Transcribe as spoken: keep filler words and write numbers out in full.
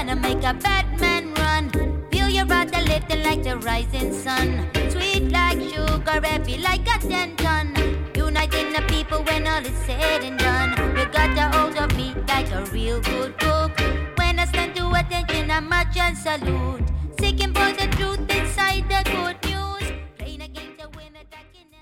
gonna make a bad man run. Feel your brother lifting like the rising sun. Sweet like sugar, heavy like a ten ton. Uniting the people when all is said and done. You got a hold of me like a real good cook. When I stand to attention, I march and salute.